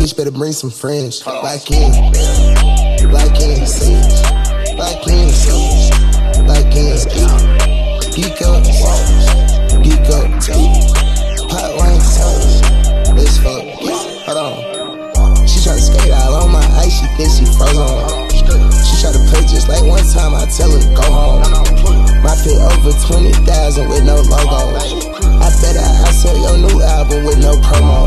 bitch better bring some friends. Black in, black in, black in, black in, geek up, geek up, hot wine, let's fuck. Hold on, she tryna skate all on my ice, she thinks she frozen. She try to play just like one time, I tell her to go home. My pit over 20,000 with no logo. I bet I sell your new album with no promo.